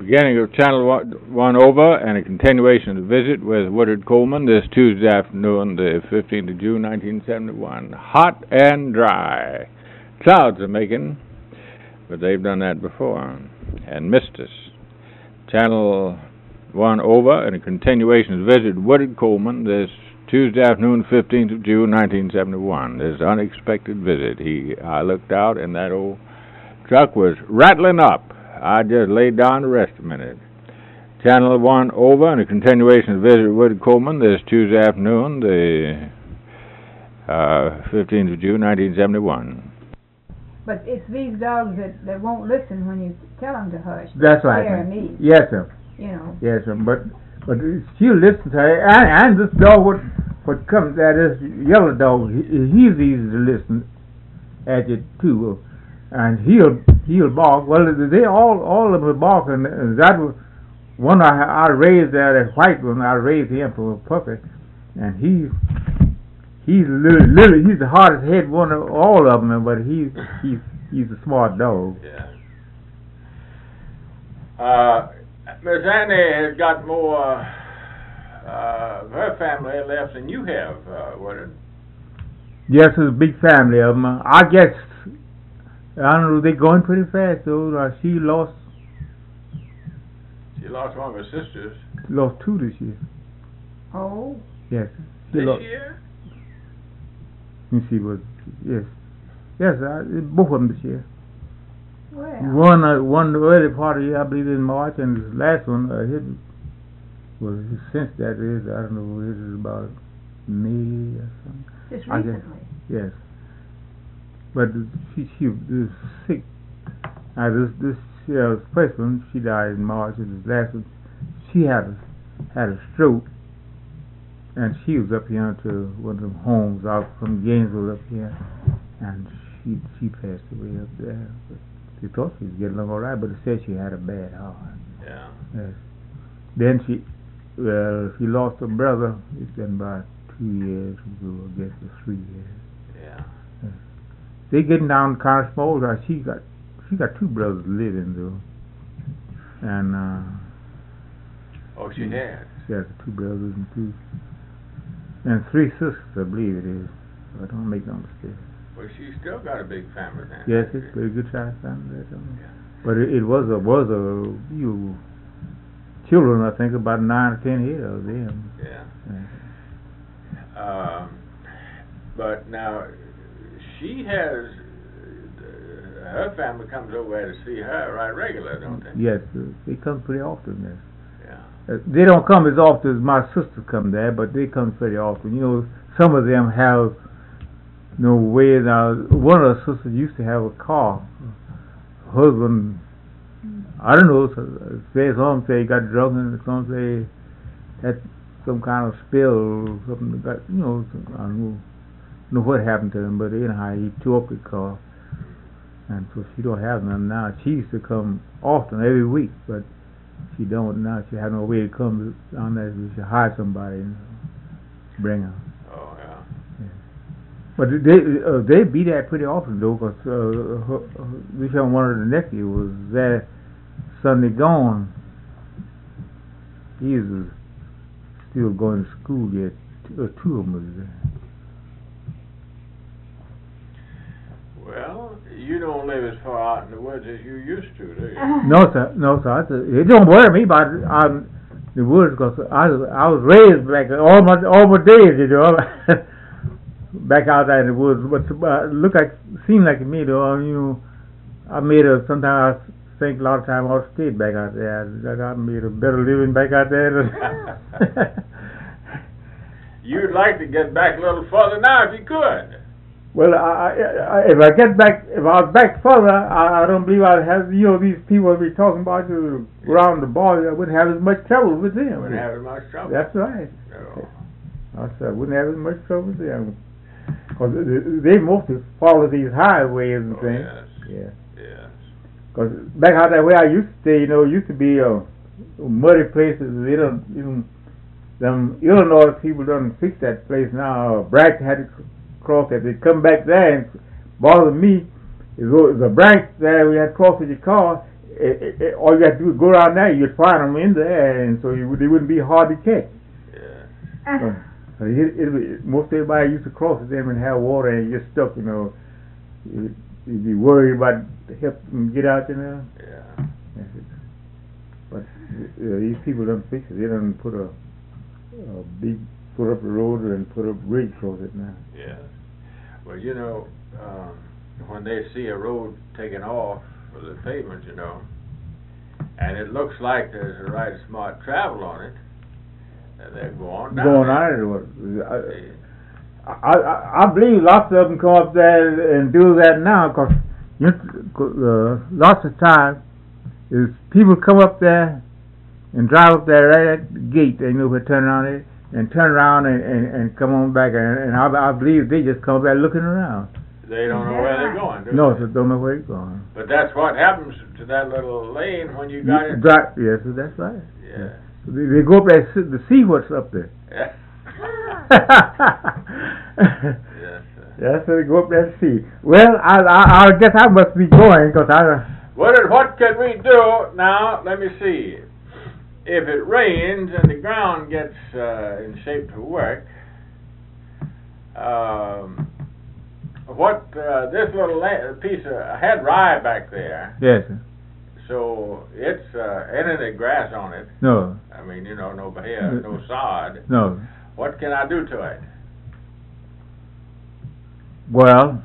beginning of Channel 1 over and a continuation of the visit with Woodard Coleman this Tuesday afternoon, the 15th of June, 1971. Hot and dry. Clouds are making, but they've done that before and missed us. Channel 1 over and a continuation of the visit with Woodard Coleman this Tuesday afternoon, 15th of June, 1971. This unexpected visit. I looked out and that old truck was rattling up. I just laid down to rest a minute. Channel 1 over and a continuation of the visit with Woodard Coleman this Tuesday afternoon, the 15th of June, 1971. But it's these dogs that won't listen when you tell them to hush. That's right. Scare me. Yes, sir. You know. Yes, sir. But she'll listen to her. And this dog, what comes at this yellow dog, he's easy to listen at you too. And he'll bark. Well, they all of them bark, and that was one I raised there, that white one. I raised him for a puppy, and he's the hardest head one of all of them, but he's a smart dog. Yeah. Miss Annie has got more of her family left than you have, Woodard. Yes, it's a big family of them. I guess. I don't know, they're going pretty fast, though. She lost one of her sisters. She lost two this year. Oh. Yes. This year? And she was, yes. Yes, both of them this year. Well. One the early part of the year, I believe, in March, and this last one, since that is, I don't know, it is about May or something. Just recently? Yes. But she was sick. This first one, she died in March, and this last one, she had a stroke, and she was up here to one of them homes out from Gainesville up here, and she passed away up there. But they thought she was getting along all right, but they said she had a bad heart. Yeah. Yes. Then she lost her brother. It's been about 2 years ago, I guess, or 3 years. Yeah. Yes. They getting down kind of small. She got two brothers living though, and she had. She has 2 brothers and 3 sisters, I believe it is. So I don't make no mistake. Well, she's still got a big family now. Yes, it's a very good sized family. Yeah. But it was a few children, I think, about 9 or 10 years of them. Yeah. But now. She has, her family comes over there to see her right regular, don't they? Yes, they come pretty often there. Yeah. They don't come as often as my sisters come there, but they come pretty often. You know, some of them have no way. Now, one of the sisters used to have a car. Her husband, I don't know, some say he got drunk, and some say had some kind of spill or something. I don't know what happened to him, but anyhow, he tore up the car, and so she don't have none now. She used to come often, every week, but she don't now. She has no way to come unless we should hire somebody and bring her. Oh yeah. But they be there pretty often though, because one of the nephew was there Sunday gone. He is still going to school yet. 2 of them was there. Well, you don't live as far out in the woods as you used to, do you? No, sir. It don't worry me about the woods, because I was raised back all my days, you know, back out there in the woods. But seemed like to me, though, I made sometimes I think a lot of time I stayed back out there. I made a better living back out there. You'd like to get back a little further now if you could. Well, if I was back further, I don't believe I'd have, these people we talking about around the bar, I wouldn't have as much trouble with them. Wouldn't have as much trouble. That's right. No. I wouldn't have as much trouble with them. Because they mostly follow these highways and things. Yes. Yes. Because back out that way I used to stay, used to be muddy places. They don't, them Illinois people don't fix that place now. Brack had to cross that. They come back there and bother me. There's a branch there we had to cross with your car. all you have to do is go around there, you'd find them in there, and so they wouldn't be hard to catch. Uh, So most everybody used to cross them and have water and get stuck, you know. You'd be worried about help them get out, you know. Yeah. But these people don't fix it. They don't put a big foot up the road and put a bridge across it now. Yeah. Well, you know, when they see a road taken off for the pavement, you know, and it looks like there's a right smart travel on it, and they go on down. Going on it. I believe lots of them come up there and do that now, because lots of times is people come up there and drive up there right at the gate. They know where to turn around it and turn around and come on back. And I believe they just come up there looking around. They don't know where they're going, do No, they? so don't know where they're going. But that's what happens to that little lane when you got it. Yes, that's right. Yeah. So they go up there to see what's up there. Yeah. Yes. Yeah, so they go up there to see. Well, I guess I must be going, because What can we do now? Let me see. If it rains and the ground gets in shape to work, this little piece of I had rye back there. Yes, sir. So it's any grass on it. No. I mean, you know, no hair, no sod. No. What can I do to it? Well,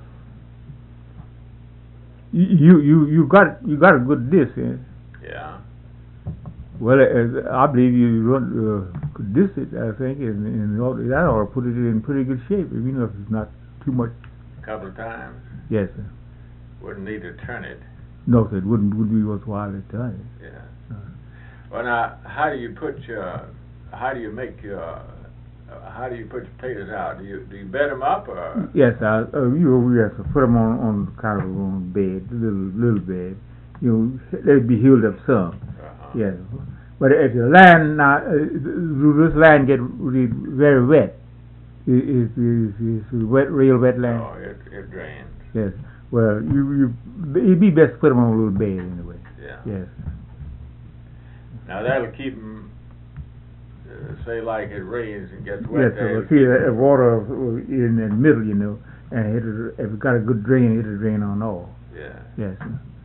you got a good distance. Yeah. Well, I believe you could diss it. I think, and that ought to put it in pretty good shape. You know, if it's not too much. A couple of times. Yes, sir. Wouldn't need to turn it. No, sir. It wouldn't be worthwhile to turn it. Yeah. Well, now, how do you put potatoes out? Do you bed them up or? Yes, we have to put them on kind of on bed, little bed. You know, they'd be healed up some. Yes, but if the land now, this land get really very wet. It's real wet land. Oh, it drains. Yes. Well, it'd be best to put them on a little bed anyway. Yeah. Yes. Now that'll keep them. Say like it rains and gets wet. Yes, so see, water in the middle, you know, and if it got a good drain, it'll drain on all. Yeah. Yes.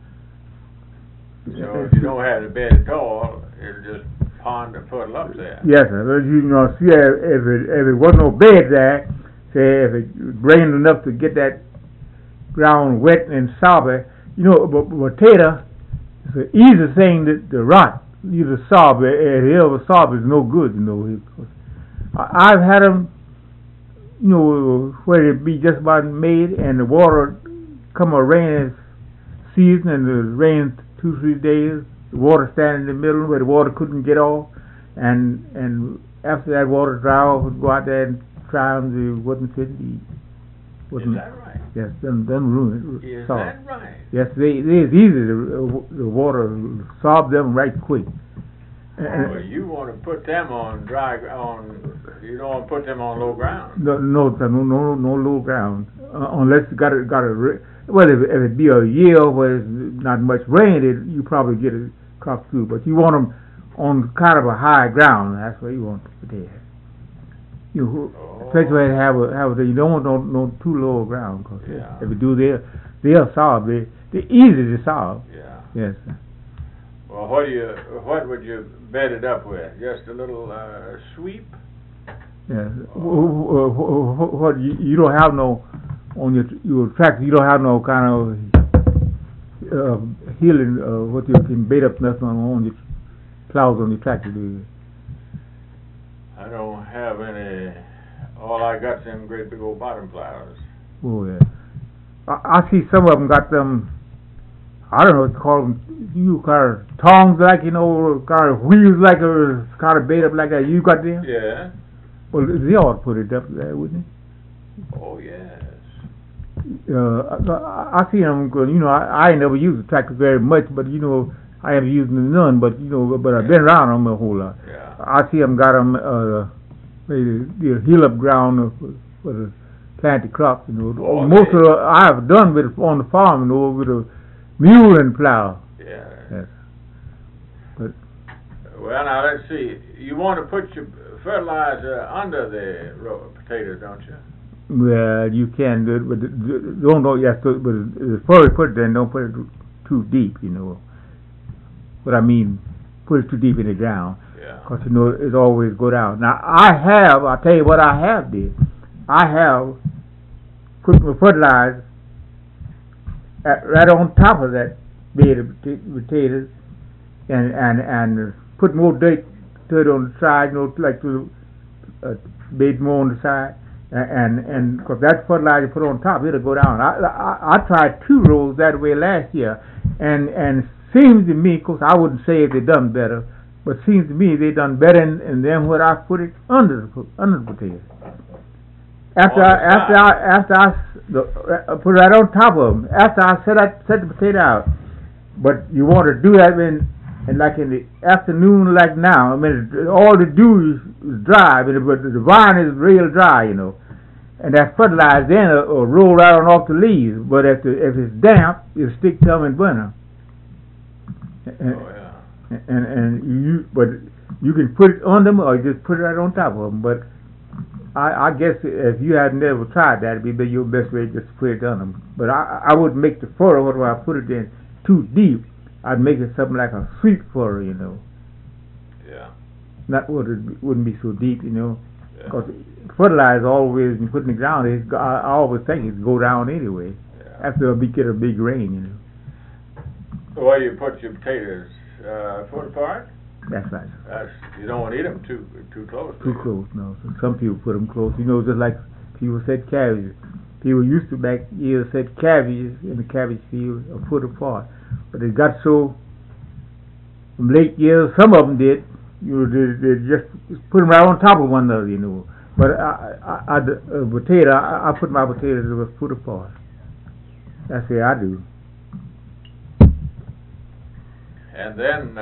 So if you don't have the bed at all, it'll just pond or puddle up there. Yes, sir. But you know, see, if it wasn't no bed there, say if it rained enough to get that ground wet and soppy, you know, but potato is an easy thing to rot. Either sob, ever sob is no good, you know. I've had them, you know, where it be just about made, and the water come a rain season, and the rain 2-3 days, the water stand in the middle where the water couldn't get off, and after that water dry off, would go out there and try them, they wasn't fit to eat. Is that right? Yes, done ruin it. Is that right? Yes, it's easy. The water sob them right quick. Well, you want to put them on you don't want to put them on low ground. No low ground. Unless you got a well, if it be a year where it's not much rain, you probably get a crop through. But you want them on kind of a high ground. That's where you want to put it. Especially where you don't want no too low ground, because if you do, they'll sob. They're easy to sob. Yeah. Yes. Well, what would you bed it up with? Just a little sweep? Yes. What you don't have no on your tractor? You don't have no kind of healing. What you can bed up nothing on your plows on your tractor, do you? I don't have any. All I got's them great big old bottom plows. Oh yeah. I see some of them got them. I don't know what to call them. You kind of tongs, like, you know, kind of wheels, like a kind of bait up like that. You got them? Yeah. Well, they ought to put it up there, wouldn't they? Oh yes. I see them. You know, I ain't never used a tractor very much, but you know, I haven't used none. But you know, but I've been around them a whole lot. Yeah. I see them got them the hill up ground for the planted crops. You know, most of I have done with on the farm, you know, with a mule and plow. Yeah. yes. But Well, now let's see. You want to put your fertilizer under the potatoes, don't you? well, you can do it, but don't go. Yes, but before you put it in, don't put it too deep. You know what I mean? Put it too deep in the ground, Yeah. because you know it always go down. Now I'll tell you what I have did. I have put my fertilizer right on top of that bed of potatoes, and put more dirt to it on the side, you know, like to bed more on the side, and because that fertilizer put on top, it'll go down. I tried 2 rows that way last year, and seems to me, because I wouldn't say if they done better, but seems to me they done better in them when I put it under the potatoes. After I put it right on top of them, after I set the potato out. But you want to do that in like in the afternoon, like now. I mean, all the dew is dry, but the vine is real dry, you know. And that fertilizer then will roll right on off the leaves. But if it's damp, it'll stick to them and burn them. But you can put it on them, or you just put it right on top of them. But I guess if you had never tried that, it'd be your best way just to put it on them. But I wouldn't make the furrow when I put it in too deep. I'd make it something like a sweet furrow, you know. Yeah. Not wouldn't be so deep, you know. Yeah. Because fertilizer always, when you put it in the ground, I always think it go down anyway. Yeah. After get a big rain, you know. The way you put your potatoes, foot apart. That's right. You don't want to eat them too close. Too close, no. So some people put them close. You know, just like people said cabbage. People used to back years said cabbage in the cabbage field a foot apart. But it got so, from late years, some of them did. You know, they just put them right on top of one another, you know. But I put my potatoes a foot apart. That's the way I do. And then,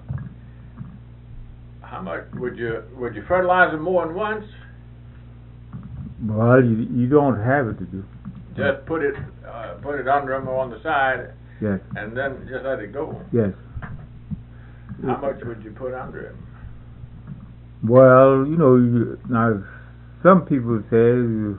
how much would you fertilize them more than once? Well, you don't have it to do. Just put it under them or on the side. Yes. And then just let it go. Yes. How much would you put under him? Well, you know, now some people say you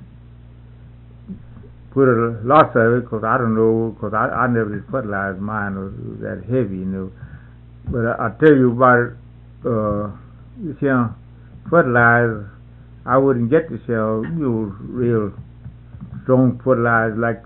put a lot of it, because I don't know, because I never did fertilize mine, was that heavy, you know. But I tell you about this young fertilizer, I wouldn't get the shell, you know, real strong fertilizer like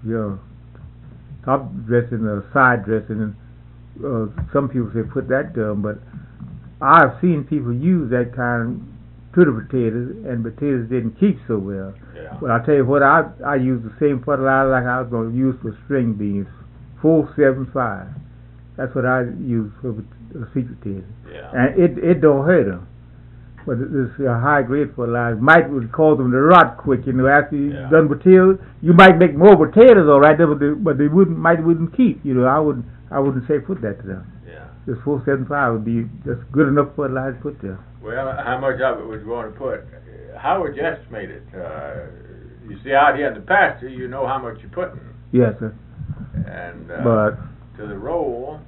top dressing or side dressing. Some people say put that down, but I've seen people use that kind to the potatoes, and potatoes didn't keep so well. Yeah. But I tell you what, I use the same fertilizer like I was going to use for string beans, 475. That's what I use for sweet potatoes. Yeah. And it don't hurt them. But this high grade fertilizer might would cause them to rot quick. You know, after you've done potatoes, you might make more potatoes, all right, but they wouldn't keep. You know, I wouldn't say put that to them. Yeah. This 475 would be just good enough fertilizer to put there. Well, how much of it would you want to put? How would you estimate it? You see, out here in the pasture, you know how much you're putting. Yes, sir. And but to the roll,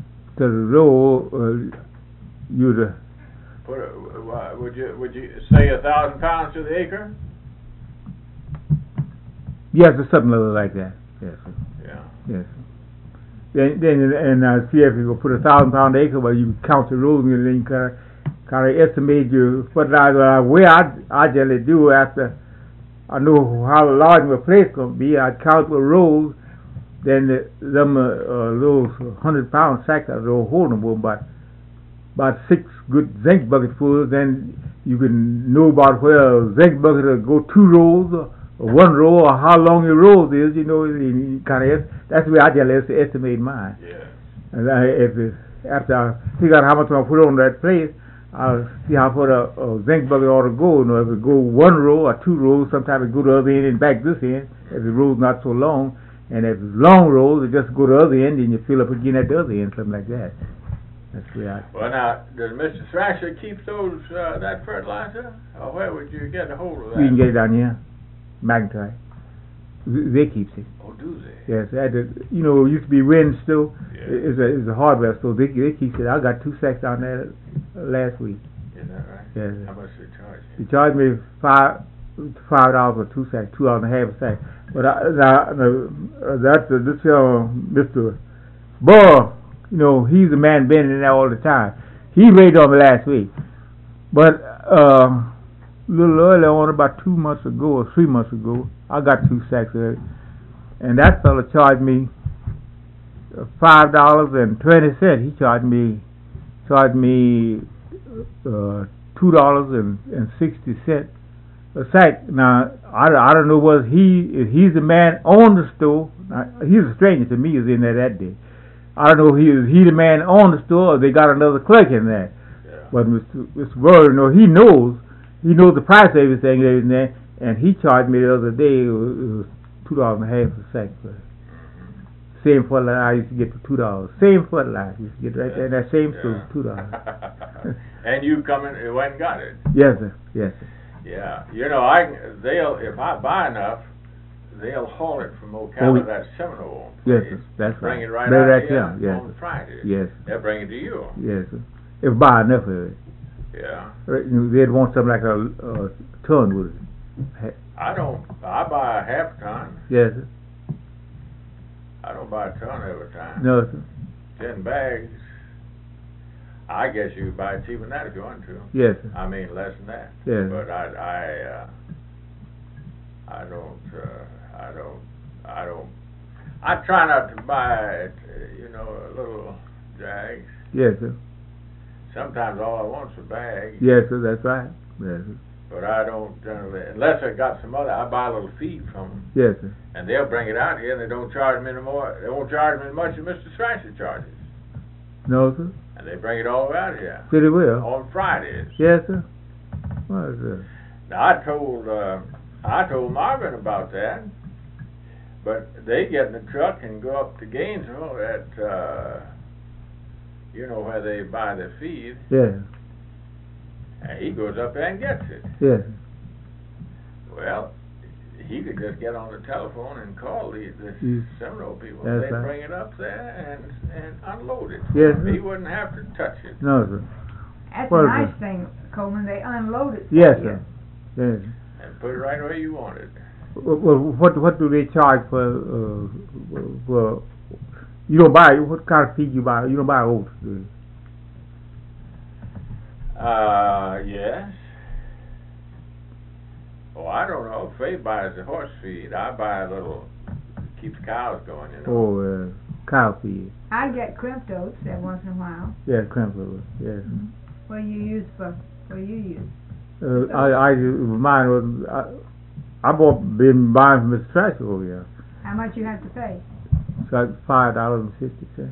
you'd put would you say 1,000 pounds to the acre? Yes, or something like that. Yes, sir. Yeah. Yes. Then see if you go put 1,000 pound acre, but you count the rows, and then you kind of estimate your fertilizer. Where I generally do after I know how large my place gonna be, I count the rows. Then those 100-pound sacks, they'll hold them about 6 good zinc bucketfuls. Then you can know about where a zinc bucket will go 2 rows. Or 1 row, or how long your rows is, you know, you kind of that's the way I just estimate mine. Yeah. And after I figure out how much I'm going to put on that place, I'll see how far a zinc bucket ought to go. You know, if it go 1 row or 2 rows, sometimes it go to the other end and back this end. If the row's not so long, and if it's long rows, it just go to the other end and you fill up again at the other end, something like that. That's the way I. Well, now, does Mr. Thrasher keep those that fertilizer, or where would you get a hold of that? You can get it down here. McIntyre. They keeps it. Oh, do they? Yes, at the, you know, it used to be Wynn store. Yeah. It's a hardware store. They keep saying, I got 2 sacks down there last week. Is that right? Yes. How much do they charge you? They charged me $5 for 2 sacks, $2.50 a sack. But that's this Mr. Burr. You know, he's the man been in there all the time. He raided on me last week, but a little earlier on, about 2 months ago or 3 months ago, I got 2 sacks of it, and that fella charged me $5.20. He charged me $2.60 a sack. Now I don't know whether if he's the man on the store. He's a stranger to me. Is in there that day. I don't know if he the man on the store or they got another clerk in there. Yeah. But Mr. Burr, you know, he knows the price of everything in there, and he charged me the other day it was $2.50 a sack. Same fertilizer I used to get for $2. Same fertilizer I used to get right there in that same store for $2. And you come in, you went and got it. Yes, sir. Yes, sir. Yeah, you know, if I buy enough, they'll haul it from Ocala, that Seminole place. Yes, sir. That's bring right. it right Bring out it here yes. on Friday. Yes. They'll bring it to you. Yes, sir. If buy enough of it. Yeah. They'd want something like a ton with it. I buy a half ton. Yes, sir. I don't buy a ton every time. No, sir. 10 bags. I guess you could buy it cheaper than that if you want to. Yes, sir. I mean, less than that. Yes. But I don't. I try not to buy, you know, little jags. Yes, sir. Sometimes all I want is a bag. Yes, sir. That's right. Yes, sir. But I don't generally, unless I got some other, I buy a little feed from them. Yes, sir. And they'll bring it out here and they don't charge me anymore. They won't charge me as much as Mr. Strasser charges. No, sir. And they bring it all out here. Pretty well. On Fridays. Yes, sir. What is that? Now I told Marvin about that. But they get in the truck and go up to Gainesville at, you know, where they buy their feed. Yes. And he goes up there and gets it. Yes. Well, he could just get on the telephone and call the Seminole people. That's They'd right. bring it up there and unload it. Yes, He sir. wouldn't have to touch it. No, sir. That's What a is nice it? thing, Coleman. They unload it. for Yes, you. sir. Yes. And put it right where you want it. Well, what do they charge for you don't buy, what kind of feed you buy? You don't buy oats, do you? Yes. Oh, I don't know. Faye buys the horse feed. I buy a little, keeps cows going, you know. Oh, cow feed. I get crimped oats every once in a while. Yeah, crumpler. Yes. What do you use? Mine was been buying from Mr. Trasher over here. How much you have to pay? It's like $5.50.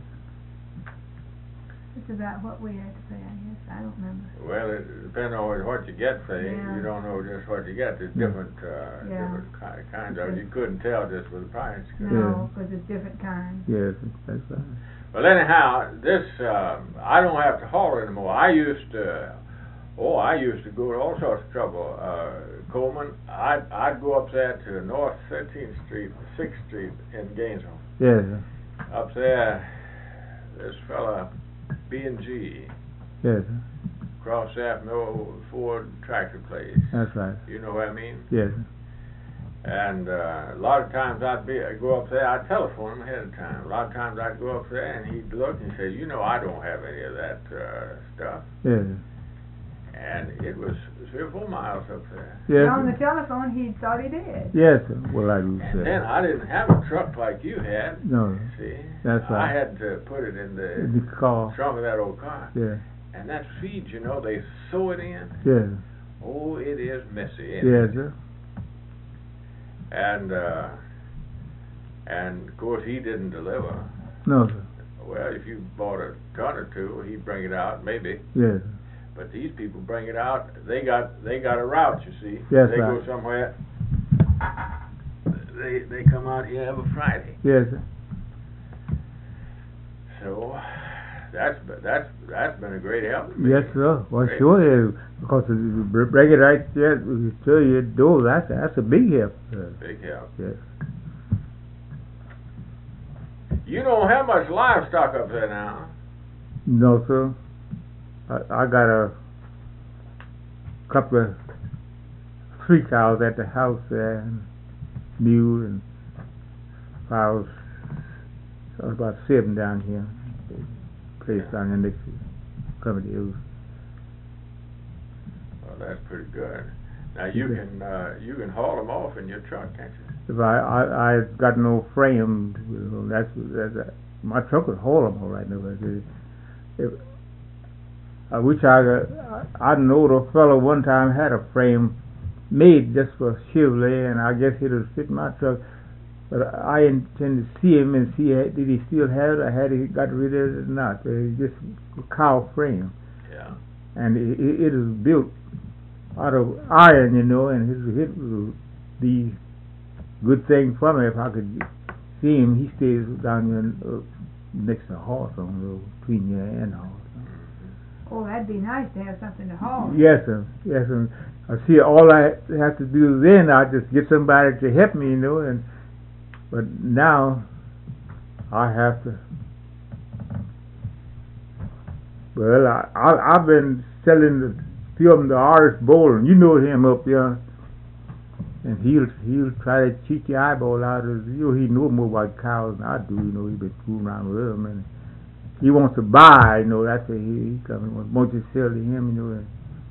It's about what we had to pay, I guess. I don't remember. Well, it depends on what you get, Faye. Yeah. You don't know just what you get. There's different kinds of it. You couldn't tell just with the price. No, because it's different kinds. Yes, that's right. Well, anyhow, this I don't have to haul it anymore. I used to go to all sorts of trouble. Coleman, I'd go up there to North 13th Street, 6th Street in Gainesville. Yes, Up there, this fella, B&G, yes, across there from the old Ford tractor place. that's right. You know what I mean? Yes, And a lot of times I'd go up there, I'd telephone him ahead of time. A lot of times I'd go up there and he'd look and say, you know, I don't have any of that stuff. yes, And it was 3 or 4 miles up there. yes. On the telephone, he thought he did. Yes, well, like you And said. then I didn't have a truck like you had. No, See? that's right. I had to put it in the The car. trunk of that old car. Yeah, And that feed, you know, they sew it in. yes, Oh, it is messy. Ain't yes, it? sir. And of course he didn't deliver. No, sir. Well, if you bought a ton or two, he'd bring it out, maybe. Yes, But these people bring it out. They got a route, you see. Yes, they right. go somewhere. They come out here every Friday. yes, sir. So that's been a great help to me. Yes, sir. Well, Great. sure is. Because to bring it right there to your door, that's a big help, sir. Big help. Yes. You don't have much livestock up there now. No, sir. I got a couple of 3 cows at the house there, and mule, and cows. About 7 down here. Place down here next to Clement Hills. Well, that's pretty good. Now you can haul them off in your truck, can't you? If I got no frame, you know, that's my truck would haul them all right now. If I wish I know the fellow one time had a frame made just for Chevrolet, and I guess it would fit my truck. But I intend to see him and see did he still have it, or had he got rid of it or not. It's just a cow frame. Yeah. And it is built out of iron, you know, and it would be good thing for me if I could see him. He stays down here next to the horse on the road, between you and the horse. Oh, that'd be nice to have something to haul. Yes, sir. Yes, sir. I see. All I have to do then, I just get somebody to help me, you know. But now I have to. Well, I've been selling the film to Horace Boland. You know him up there, and he'll try to cheat your eyeball out of you. He knows more about cows than I do. You know, he's been fooling around with them, and he wants to buy. You know, that's why he comes. Wants you to sell to him. You know.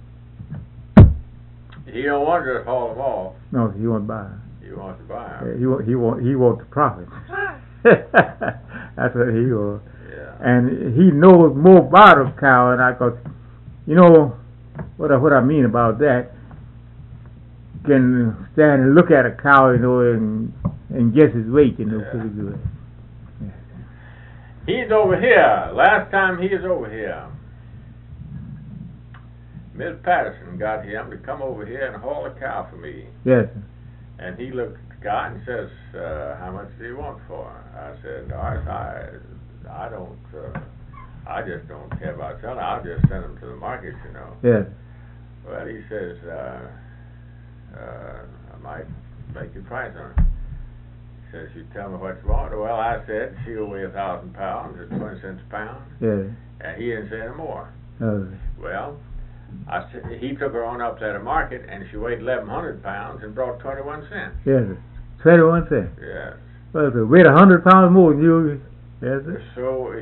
He don't want to just haul them off. No, he won't buy. He wants to buy them. He wants the profit. That's what he wants. Yeah. And he knows more about a cow than I. Cause you know what I mean about that. Can stand and look at a cow, you know, and guess his weight, you know, pretty good. Yeah. He's over here. Last time he was over here, Miss Patterson got him to come over here and haul a cow for me. Yes. And he looked at the guy and says, how much do you want for her? I said, Doris, I don't, I just don't care about selling. I'll just send them to the market, you know. Yes. Well, he says, I might make your price on it. He says, you tell me what you want. Well, I said, she'll weigh 1,000 pounds at 20 cents a pound. Yes. And he didn't say any more. Okay. Well, he took her on up to the market, and she weighed 1,100 pounds and brought 21 cents. Yes. 21 cents. Yes. Well, so weighed 100 pounds more than you. Yes. So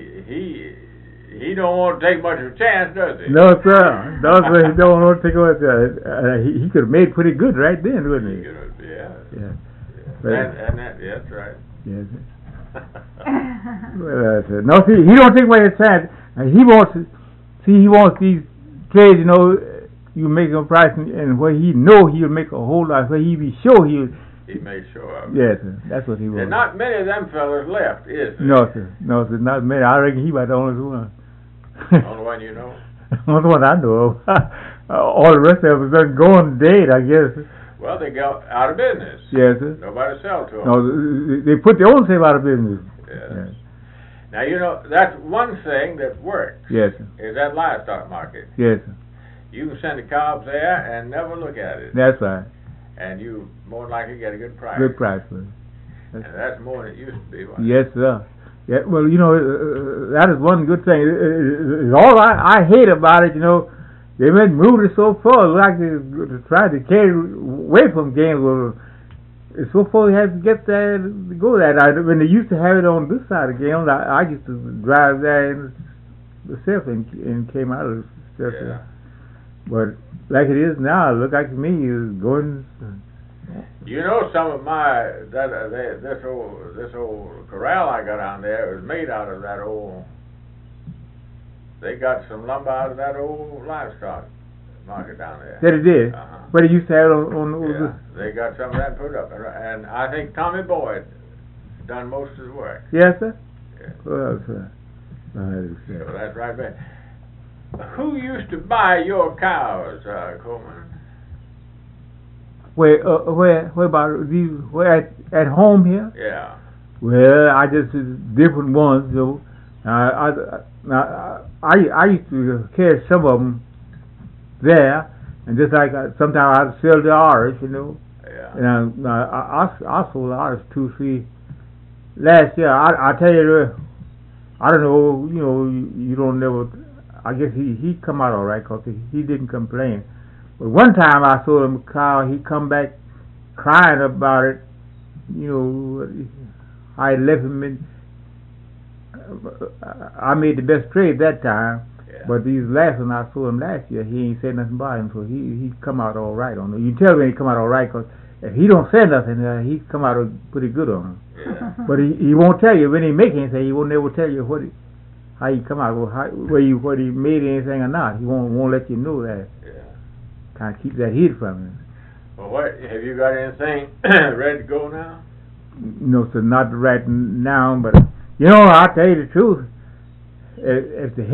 he don't want to take much of a chance, does he? No, sir. No, sir. He don't want to take much. He could have made pretty good right then, wouldn't he? Yeah. Yeah. And that, yeah, that's right. Yes. Well, no, see, he don't take away his chance. He wants these trades, you know, you make a price, and where he know he'll make a whole lot, where he be sure he'll. He made sure of it. Yes, sir. That's what he wants. There's not many of them fellas left, is there? No, sir. No, sir. Not many. I reckon he about the only one. Only one you know? Only one I know of. All the rest of them are going dead, I guess. Well, they got out of business. Yes, sir. Nobody sell to them. No, they put their own self out of business. Yes. Now, you know, that's one thing that works. Yes, sir. Is that livestock market. Yes, sir. You can send a cow up there and never look at it. That's right. And you more than likely get a good price. Good price for it. And that's more than it used to be, wasn't it? Yes, sir. Yeah, well, you know, that is one good thing. All I hate about it, you know, they made moved it so far, like they tried to carry away from Gainesville. It's so far you have to get there to go there. When they used to have it on this side of Gainesville, I used to drive there myself and came out of stuff. Yeah. But like it is now, look like to me is going. You know, some of this old corral I got on there was made out of that old. They got some lumber out of that old livestock market down there. That it did. But it used to have it on yeah, they got some of that put up, and I think Tommy Boyd done most of the work. Yes, sir. Yeah. Well, sir. So that's right, man. Who used to buy your cows, Coleman? Where about these? Where at home here? Yeah. Well, I just different ones. So I used to carry some of them there, and just like sometimes I'd sell the Irish, you know. Yeah. And I sold the Irish 2 or 3 last year, I tell you, I don't know, you know, you don't never, I guess he come out all right because he didn't complain. But one time I saw him, Kyle, he come back crying about it, you know, I left him in, I made the best trade that time. Yeah. But these last one I saw him last year, he ain't said nothing about him, so he come out all right on it. You tell me he come out all right, because if he don't say nothing, he come out pretty good on him. Yeah. But he won't tell you when he make anything. He won't never tell you how he come out, whether he made anything or not. He won't let you know that. Yeah. Kind of keep that hid from him. Well, what have you got anything ready to go now? No, sir, not right now. But you know, I'll tell you the truth. If the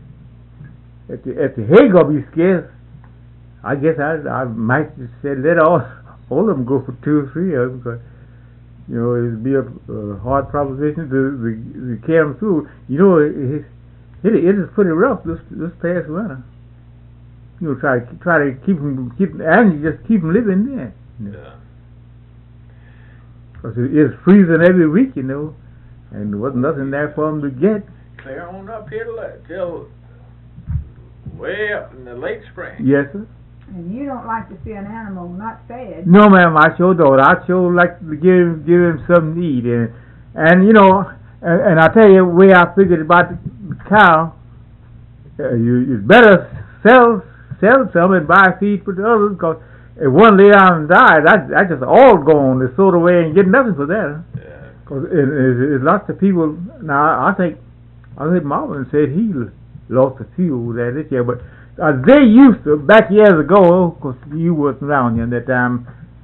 hay gonna be scarce, I guess I might just say let all of them go for 2 or 3 of them, because you know it'd be a hard proposition to carry them through. You know, it is pretty rough this past winter. You know, try to keep them, and you just keep them living there. You know. Yeah. Because it's freezing every week, you know, and there wasn't nothing there for them to get. Clear on up here till way up in the late spring. Yes, sir. And you don't like to see an animal not fed. No, ma'am, I sure don't. I sure like to give him something to eat, and you know, and I tell you, the way I figured about the cow, you better sell some and buy feed for the others, because if one lay down and die, that's just all gone. They sold away and get nothing for that. Yeah. Because it's lots of people. Now I heard Marvin said he lost a few there this year, but they used to back years ago. Of course, you wasn't around here at that time.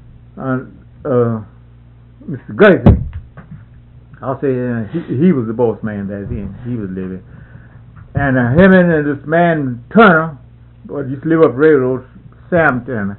Mr. Gussie, I'll say he was the boss man back then. He was living, and him and this man Turner, what used to live up railroad, Sam Turner.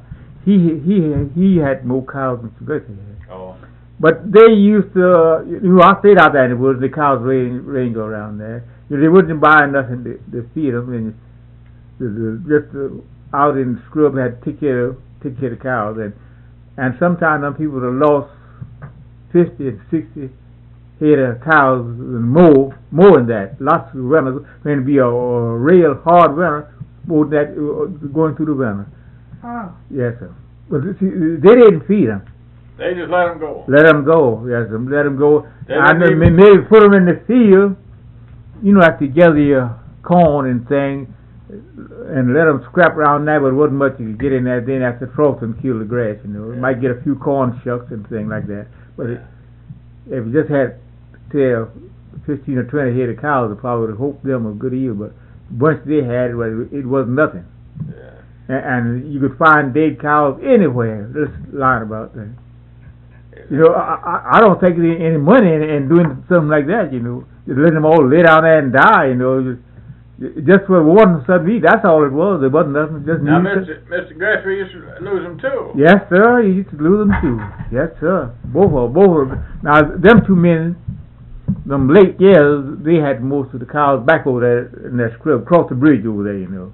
He had more cows than Mr. Gussie had. Oh. But they used to, you know, I stayed out there in the woods. The cows range around there. You know, they wouldn't buy nothing to feed them, and just out in the scrub had to take care of the cows, and sometimes them people have lost 50 and 60 head of cows and more than that. Lots of winters, when it be a real hard winter, more than that going through the winter. Oh. Yes, sir. But see, they didn't feed them. They just let them go. Let them go. Yes, sir. Let them go. And Maybe maybe put them in the field. You know, have to gather your corn and things, and let them scrap around there. But it wasn't much you could get in there. Then after frost and kill the grass. You know, might get a few corn shucks and things like that. But if you just had, say, 15 or 20 head of cows, I probably would hope them a good yield. But the bunch they had, it was nothing. Yeah. And you could find dead cows anywhere. Just lying about that. You know, I don't think there's any money in doing something like that. You know, just letting them all lay down there and die. You know, just for one something to eat. That's all it was. There wasn't nothing. Just now, Mr. Guthrie used to lose them too. Yes, sir. He used to lose them too. Yes, sir. Both of them. Now, them 2 men, them late years, they had most of the cows back over there in that scrub, across the bridge over there. You know.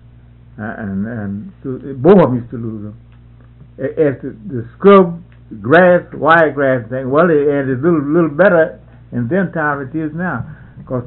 And so both of them used to lose them. As the scrub, grass, wiregrass thing, well, and it's a little better in them times it is now. Because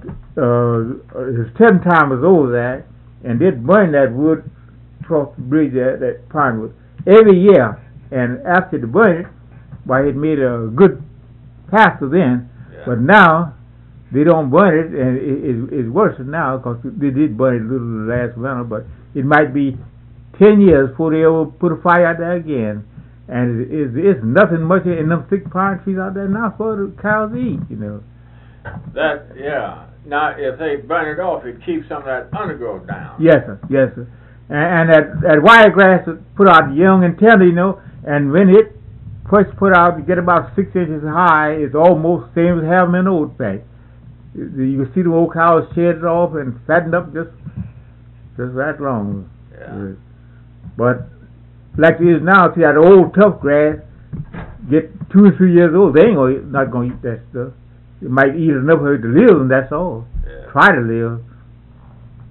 his 10 time was over there, and they'd burn that wood across the bridge there, that pine wood, every year. And after they burned it, why, it made a good pasture then. Yeah. But now, they don't burn it, and it's worse now, because they did burn it a little last winter, but it might be 10 years before they ever put a fire out there again. And it's nothing much in them thick pine trees out there now for the cows to eat, you know. That, yeah. Now, if they burn it off, it keeps some of that undergrowth down. Yes, sir. Yes, sir. And that wiregrass would put out young and tender, you know, and when it first put out, you get about 6 inches high, it's almost the same as having an old patch. You can see the old cows shed it off and fattened up just that long. Yeah. But like it is now, see that old tough grass get 2 or 3 years old, they ain't not gonna eat that stuff. It might eat enough of it to live, and that's all. Yeah. Try to live.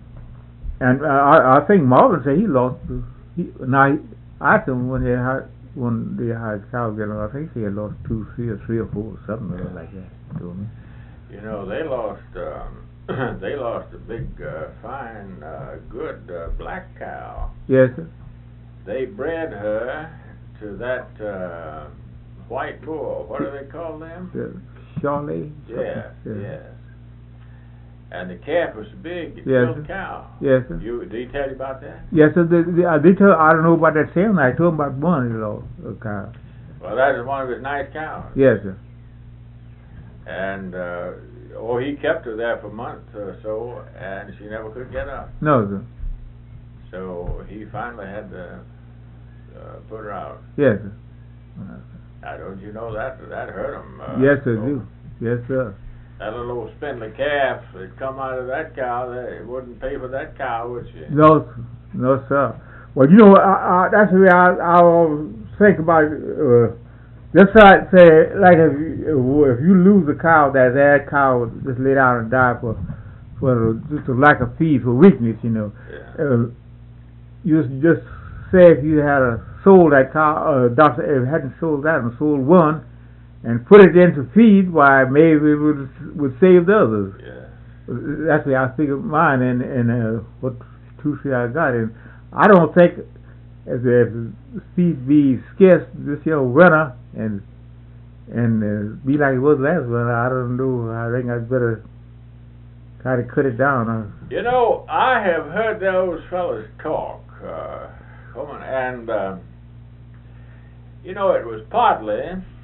And I think Marvin said he lost. I asked him when one day how his cow get on. I think he had lost 2, 3, or 3 or 4, something like that. He told me. You know, they lost they lost a big, fine, good black cow. Yes, sir. They bred her to that white bull. What do they call them? Charlie. Yes, yes. And the calf was big. It Yes, killed the cow. Yes, sir. Did he tell you about that? Yes, sir. They tell, I don't know about that same. I told him about one, a cow. Well, that is one of his nice cows. Yes, sir. And he kept her there for months or so, and she never could get up. No, sir. So he finally had to put her out. Yes, sir. Now, don't you know that hurt him? Yes, sir. Do. Yes, sir. That little old spindly calf that come out of that cow, they wouldn't pay for that cow, would you? No, no, sir. Well, you know, that's the way I always think about it. Just like say, like if you lose a cow, that cow just lay down and die for just a lack of feed, for weakness, you know. Yeah. You just say if you had sold that cow, doctor hadn't sold that and sold one, and put it into feed, why maybe it would save the others. Yeah. That's the way I figured mine, and what 2, 3 I got, and I don't think if feed be scarce this year winter and be like it was last winter, I don't know. I think I'd better try to cut it down. You know, I have heard those fellas talk, and you know, it was partly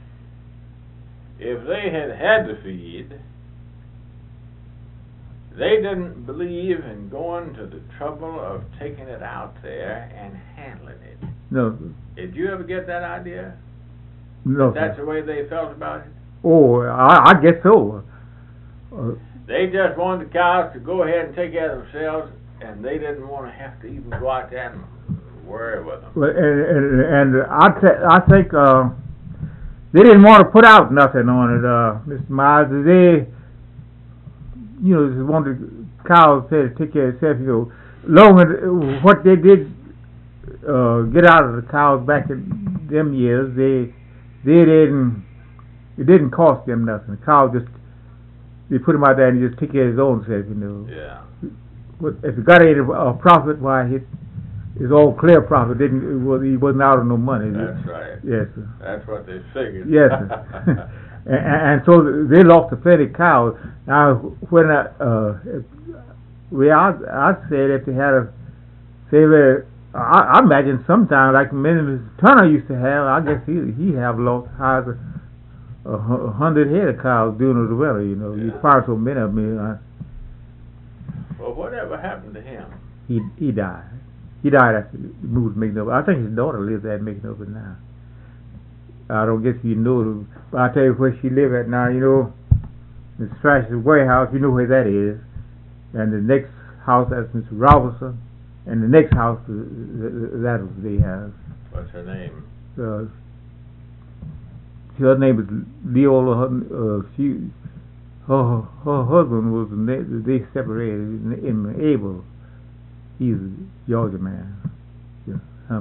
if they had to feed, they didn't believe in going to the trouble of taking it out there and handling it. No. Did you ever get that idea? No. That's the way they felt about it? Oh, I guess so. They just wanted the cows to go ahead and take care of themselves, and they didn't want to have to even go out there and worry with them. Well, and I think they didn't want to put out nothing on it, Mr. Miles. They, you know, just wanted the cows to take care of itself. You know, long as what they did get out of the cows back in them years, it didn't cost them nothing. The cow just, they put him out there and he just took care of his own self, you know. Yeah. If he got any profit, why it's all clear profit. He wasn't out of no money. That's right. Yes, sir. That's what they figured. Yes, sir. and so they lost a plenty of cows. Now, when I'd say that they had I imagine sometimes like Mr. Turner used to have. I guess he have lost high 100 head of cows during the winter. You know, Yeah. you find so many of them. Well, whatever happened to him? He died. He died after he moved to Macon. I think his daughter lives at Macon now. I don't guess you know, but I'll tell you where she lives at now. You know, the Strasher's warehouse. You know where that is. And the next house, that's Mr. Robinson. And the next house, that was their house. What's her name? Her name is Leola. Her husband was, they separated in Abel. He's a Georgia man. Yeah.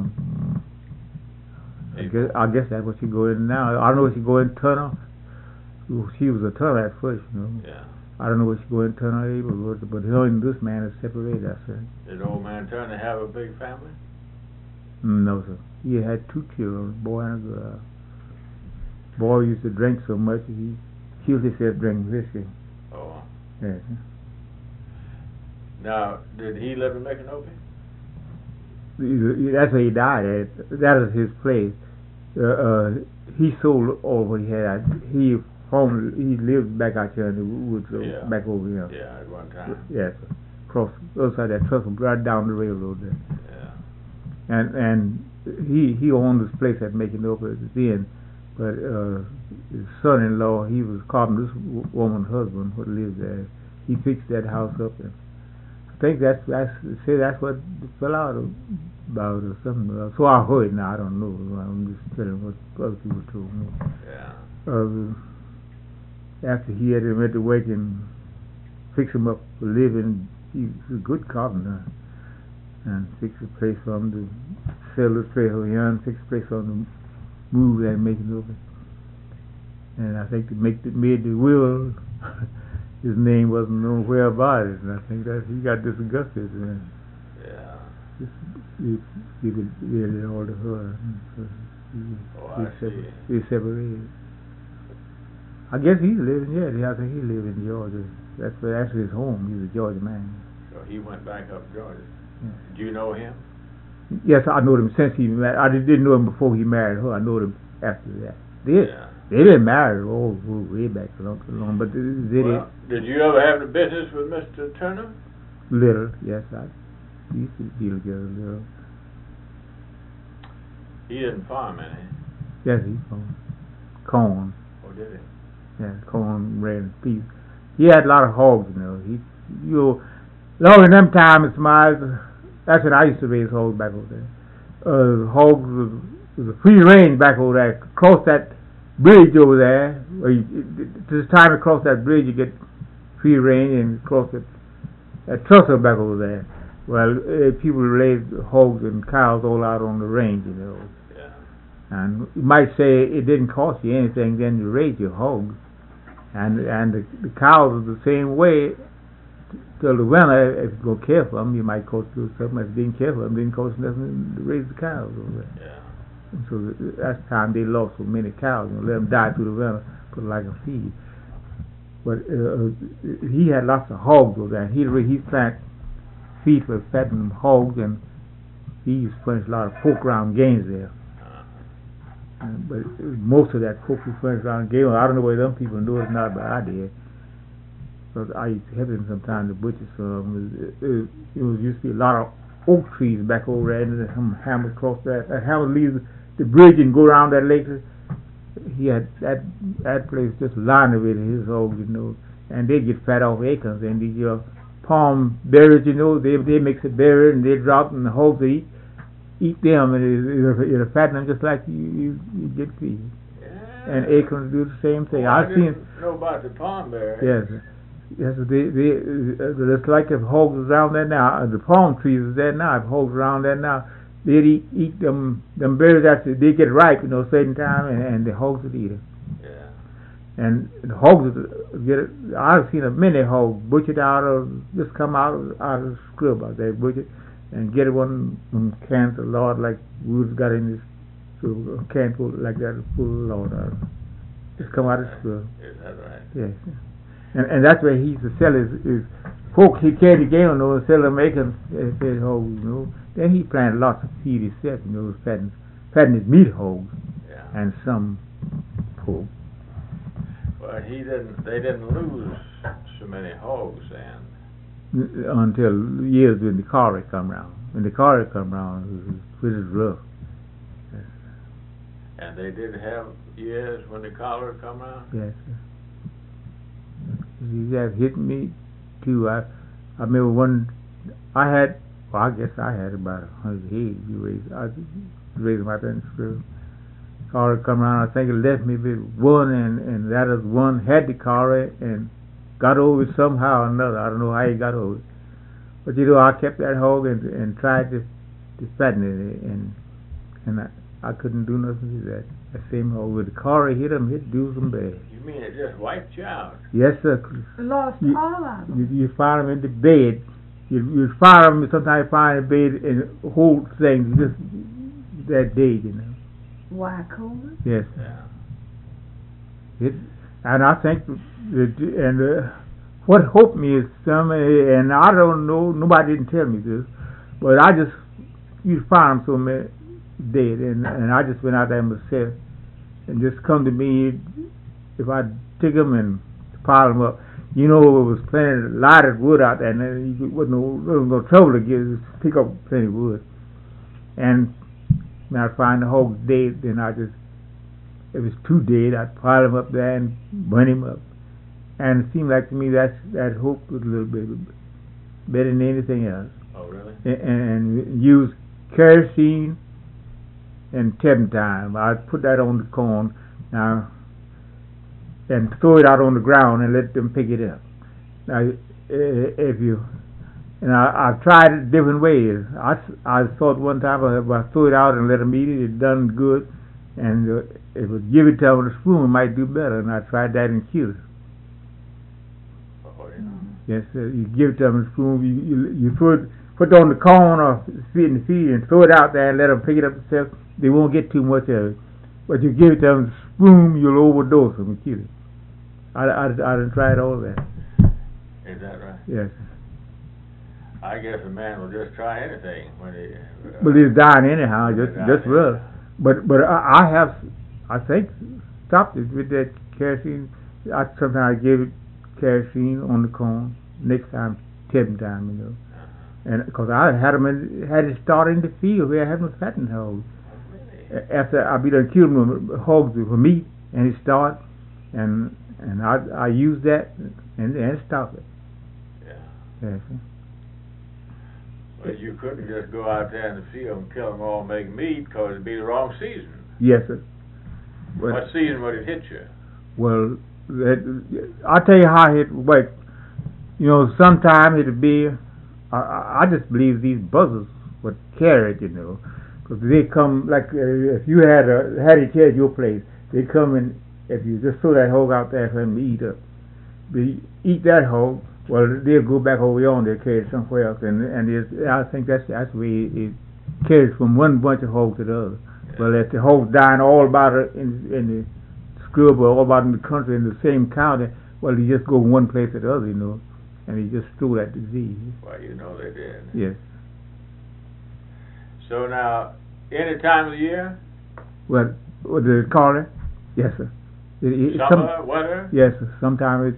I guess that's what she go in now. I don't know if she go in Turner. She was a Turner at first, you know. Yeah. I don't know if she go in Turner or Abel, but her and this man is separated, I said. Did old man Turner have a big family? No, sir. He had 2 children, a boy and a girl. Boy used to drink so much he killed himself drinking whiskey. Oh. Yes. Now, did he live in Micanopy? That's where he died at. That is his place. He sold all what he had. He lived back out here in the woods, back over here. Yeah, at one time. Yes, across the other side of that trestle, right down the railroad there. Yeah. And he owned this place at Macon-Opa then, but his son-in-law, he was calling this woman's husband, what lives there. He fixed that house up, and I think that's what fell out about or something. So I heard. Now I don't know. I'm just telling what other people told me. Yeah. After he had went to work and fix him up for living, he was a good carpenter and fixed a place for him to sell this place over here and fix a place for him to move and make it over. And I think made the will. His name wasn't nowhere about it, and I think that he got disgusted. And Yeah. he did it all to her. So he separated. I guess he's living, I think he lives in Georgia. That's his home. He's a Georgia man. So he went back up to Georgia. Yeah. Did you know him? Yes, I know him since he married. I didn't know him before he married her. I know him after that. Yeah. They didn't marry way back long, but did you ever have the business with Mr. Turner? Little, yes, I used to deal together a little. He didn't farm any. Yes, he farmed corn. Oh, did he? Yeah, corn, red, and peas. He had a lot of hogs, long in them times, that's when I used to raise hogs back over there. Hogs was a free range back over there. Across that bridge over there, this time to cross that bridge, you get free range and cross that trestle back over there. Well, people raised hogs and cows all out on the range, Yeah. And you might say it didn't cost you anything then to raise your hogs. And the cows are the same way till the winter. If you go care for them, you might cost you something. If you didn't care for them, it didn't cost nothing to raise the cows over there. Yeah. And so that's the time they lost so many cows and let them die through the winter, put like a feed. But he had lots of hogs over there. He planted feed for fattening hogs, and he used to furnish a lot of pork round games there. But most of that pork was furnished around game. I don't know whether them people knew it or not, but I did. Because I used to help him sometimes to butcher some. It used to be a lot of oak trees back over there, and some hammer across that. That hammer leaves the bridge and go around that lake. He had that place just lined with his hogs, and they get fat off acorns, and these palm berries, they mix a berry and they drop, and the hogs they eat them, and it'll fatten them just like you get feed. Yeah. And acorns do the same thing. I I've seen. Know about the palm berry. Yes. It's like if hogs around there now. The palm trees is there now. If hogs around there now, they'd eat them berries after they get ripe, certain time, and the hogs would eat it. Yeah. And the hogs I've seen a many hogs butchered just come out of the scrub out there, butchered, and get one can of lard like Woods got in this can full like that, full of lard out of it. Just come out of the scrub. Is that right? Yes. And that's where he used to sell his pork. He carried the game and sell them acorns, his hogs, Then he planted lots of feed himself, fattened his meat hogs, Yeah. and some pork. Well, they didn't lose so many hogs then. Until years when the car come round. When the car come round, it was rough. Yes. And they did have years when the cholera come around? Yes. He have hit me too. I remember I guess I had about 100 heads. I raised them out there in the school. Car come around, I think it left me with one, and that is one had the car and got over it somehow or another. I don't know how he got over it. But I kept that hog and tried to fatten it, and I couldn't do nothing with that. That same hog with the car hit him, do some bad. You mean it just wiped you out? Yes, sir. Lost all of them. You find them in the bed. You find them, sometimes you find in the bed and whole thing just that day, Why, cool? Yes. Yeah. And I think what helped me is and I don't know, nobody didn't tell me this, but you find them so many dead, and I just went out there myself, and just come to me, if I take them and pile them up, it was plenty of lighted wood out there, and it wasn't no trouble to pick up plenty of wood. And when I find the hogs dead, then if it was too dead, I'd pile them up there and burn him up. And it seemed like to me that hope was a little bit better than anything else. Oh, really? And use kerosene and turpentine. I'd put that on the corn now and throw it out on the ground and let them pick it up. Now, I've tried it different ways. I thought one time if I threw it out and let them eat it, it done good. and it would give it to them with a spoon, it might do better. And I tried that in Cuba. Oh, yeah. Yes, sir. You give it to them with a spoon. You put it on the corn or feed in the feed and throw it out there and let them pick it up themselves. They won't get too much of it. But you give it to them with a spoon, you'll overdose them and kill it. I done tried all that. Is that right? Yes. I guess a man will just try anything when he. But he's dying anyhow, just rough. But I think stopped it with that kerosene. Sometimes I give it kerosene on the corn. Next time, 10 time, you know. And because I had it started in the field where I had my fattening hogs. After I be done killing them hogs for meat, and it start, and I use that and stop it. Yeah. Yes. But you couldn't just go out there in the field and kill them all and make meat, because it'd be the wrong season. Yes, sir. Well, What season would it hit you? Well, I'll tell you how it works. You know, sometimes it'll be, I just believe these buzzards would carry it, you know. Because they come, like, if you had it here at your place, they come and, if you just throw that hog out there for them to eat up, they eat that hog, well, they'll go back over yonder and carry it somewhere else. And I think that's the way it carries from one bunch of hogs to the other. Yeah. Well, if the hogs dying all about it in the scrub or all about in the country in the same county, well, you just go from one place to the other, you know, and you just throw that disease. Well, you know they did. Yes. So now, any time of the year? What do they call it? Yes, sir. Summer, winter? Yes, sir. Sometimes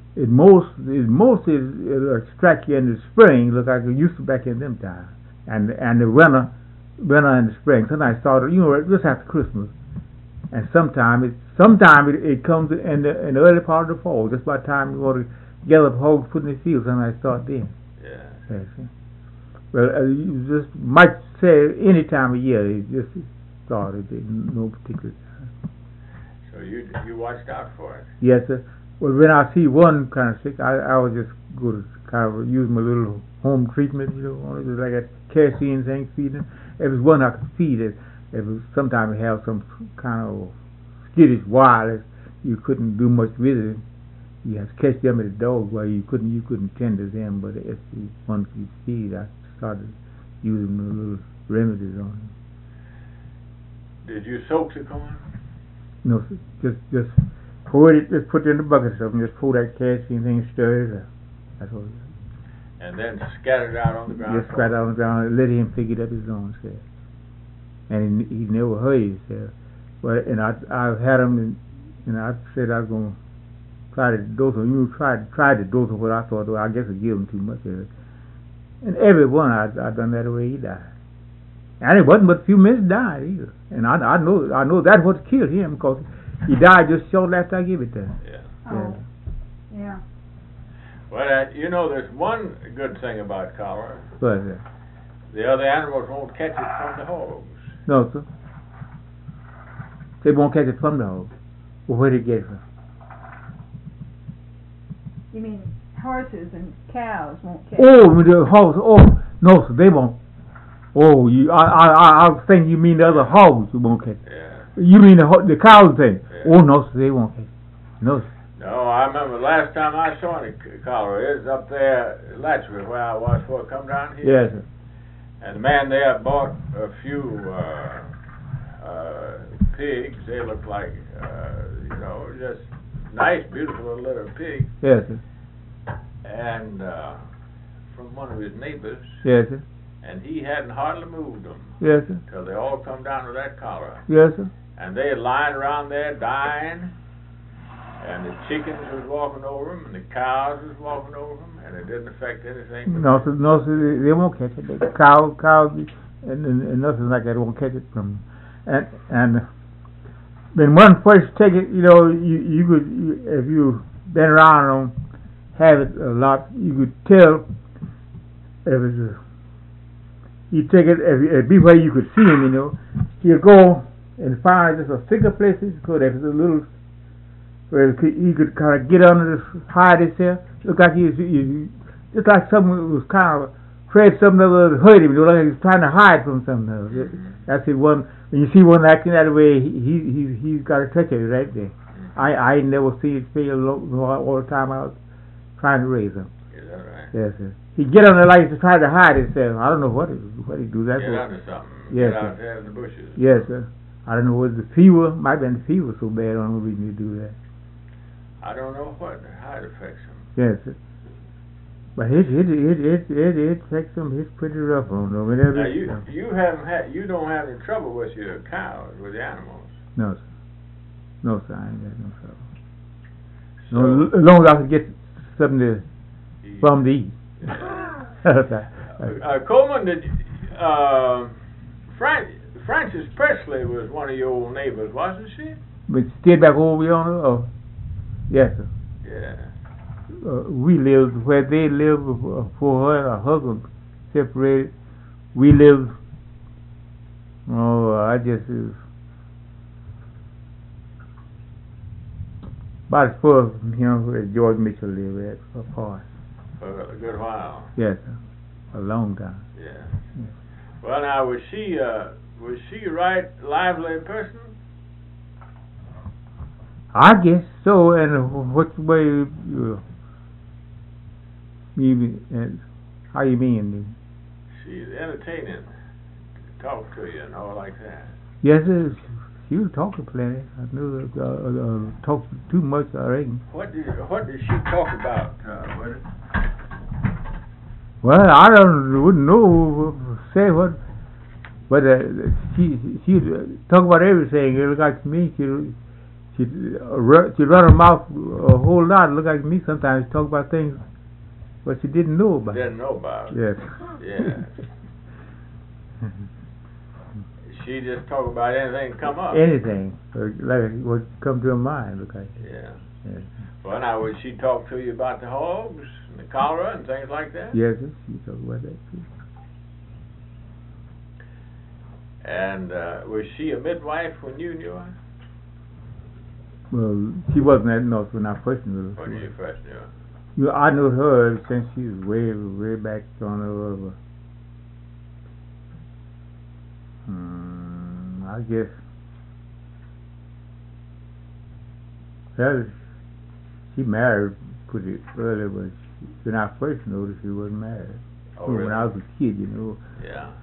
it'll strike you in the spring, look like it used to back in them times, and the winter and the spring. Sometimes it started, you know, just after Christmas, and sometimes it comes in the early part of the fall, just by the time you want to gather up hogs, put in the field. Sometimes it start then. Yeah. Yes, sir. Well, you just might say any time of year it just started in no particular time. So you watched out for it. Yes, sir. Well, when I see one kind of sick, I would just go to kind of use my little home treatment, you know, on it, like a kerosene thing, feeding. If it was one I could feed it, sometimes it have some kind of skittish wild, you couldn't do much with it. You have to catch them at the dogs, well, you couldn't tend to them, but if the one could feed, I started using the little remedies on it. Did you soak the corn? No, sir. Just pour it, just put it in the bucket or something, just pour that kerosene thing, stir it up. That's all. And then scatter it out on the ground? Just scatter it on the ground and let him pick it up his own self. And he never hurt himself. But, and I've had him, and I said I was going to try to dose him. You tried to dose him what I thought, I guess I give him too much of it. And every one I done that the way he died. And it wasn't but a few minutes died either. And I know that's what killed him, because he died just shortly after I gave it to him. Yeah. Oh, yeah. Well, you know, there's one good thing about cholera. What is that? The other animals won't catch it from the hogs. No, sir. They won't catch it from the hog. Well, where did they get it from? You mean horses and cows won't catch Oh, the hogs. Oh, no, sir, they won't. Oh, I was thinking you mean the other hogs who won't catch it. Yeah. You mean the cows thing? Yeah. Oh, no, sir, they won't catch it. No, sir. No, I remember last time I saw any cholera, it was up there at Latchford where I was before I come down here. Yes, sir. And the man there bought a few pigs. They looked like, you know, just nice, beautiful little pigs. Yes, sir. And from one of his neighbors. Yes, sir. And he hadn't hardly moved them Yes, sir. till they all come down to that cholera. Yes, sir. And they lying around there dying. And the chickens was walking over them, and the cows was walking over them, and it didn't affect anything. No, sir, they won't catch it. The cows and nothing like that won't catch it from them. And when one first take it, you know, you could, if you've been around and have it a lot, you could tell if it's you take it, if be where you could see him, you know, he'll go and find just a thicker place, because if it's a little, where he could kind of get under this, hide himself. Look like he just like someone who was kind of afraid something else hurt him. Like he's trying to hide from something else. That's the one. When you see one acting that way, he's got a touch of it right there. I never see it fail all the time I was trying to raise him. Is that right? Yes, sir. He get on the lights to try to hide himself. I don't know what he do. That's Get what. under something. Yes, Get out sir. there in the bushes. Yes, sir. I don't know what the fever. Might have been the fever so bad. I don't know what reason to do that. I don't know how it affects him. Yes, sir. But it affects him. It's pretty rough on them. Now you don't have any trouble with your cows, with the animals. No, sir. No, sir. I ain't got no trouble. So, No, as long as I can get something to from to eat. Coleman, Frances Presley was one of your old neighbors, wasn't she? But stayed back over yonder? Oh, yes, sir. Yeah. We lived where they lived before her husband separated. We lived, about as far as, where George Mitchell lived at, apart. For a good while. Yes, sir. A long time. Yeah. Well, now, was she a right lively person? I guess so. And what way how you mean? She's entertaining to talk to you and all like that. Yes, sir. She was talking plenty. I knew talk too much, I reckon. What did she talk about, Woody? Well, I wouldn't know say what, but she talk about everything. It looked like to me she'd run her mouth a whole lot. It looked like to me sometimes she talk about things but she didn't know about. Didn't know about. Yes. Yeah. She just talk about anything come up. Anything, like what come to her mind. Look like. Yeah. Yes. Well, now would she talk to you about the hogs and the cholera and things like that? Yes, she talk about that too. And was she a midwife when you knew her? Well, she wasn't at North when I first knew her. When you first knew her? I knew her ever since she was way back on the I guess. Well, she married pretty early, but when I first noticed she wasn't married. Oh, really? When I was a kid, Yeah.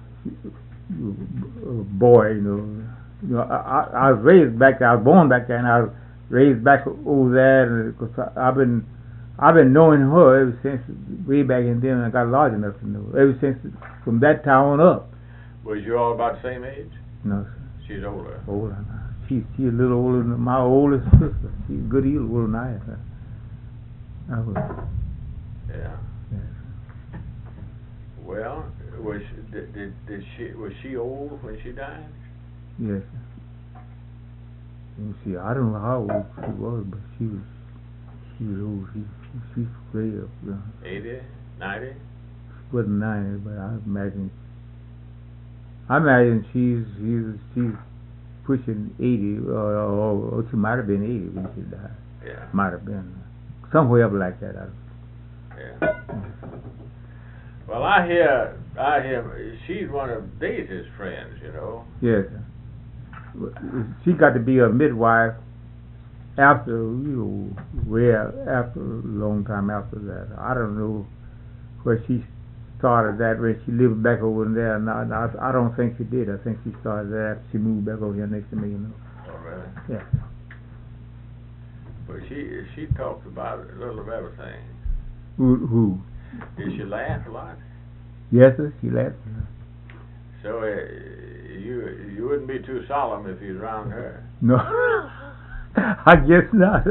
A boy, I was raised back there. I was born back there, and I was raised back over there. And cause I've been knowing her ever since way back in then. I got large enough to know her. Ever since from that time on up. Was you all about the same age? No, sir. She's older. Older. She's a little older than my oldest sister. She's a good deal older than I am. I was. Yeah. Yes. Well, was she old when she died? Yes. Let me see. I don't know how old she was, but she was old. She's frail. 80, 90? She wasn't 90, but I imagine she's pushing 80, or she might have been 80 when she died. Yeah. Might have been somewhere up like that. Yeah. Well, I hear she's one of Daisy's friends, Yes. She got to be a midwife after, after a long time after that. I don't know where she started that when she lived back over there. I don't think she did. I think she started that after she moved back over here next to me. Oh, really? Yeah. Well, she talked about a little of everything. Who? Did she laugh a lot? Yes, sir. She laughed. So you wouldn't be too solemn if you was around her. No, I guess not.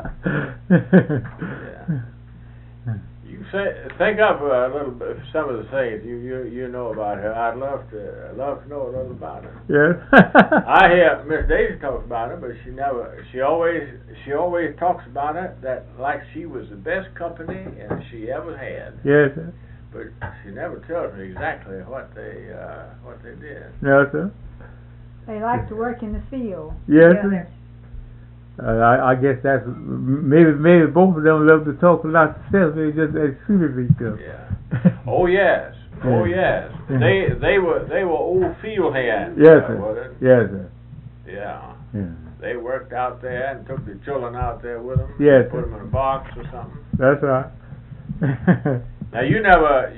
Yeah. You think of a little bit some of the things you know about her. I'd love to know a little about her. Yes. I hear Miss Daisy talks about her, but she always talks about her that like she was the best company and she ever had. Yes, sir. But she never tells me exactly what they did. No, sir. They like to work in the field. Yes, together. I guess that's maybe both of them love to talk a lot themselves. They just exclude each other. Yeah. Oh yes. Oh yes, they were old field hands. Yes, sir. Woodard. Yes, sir. Yeah. Yeah. They worked out there and took the children out there with them. Yes, Put sir. them in a box or something. That's right. Now you never.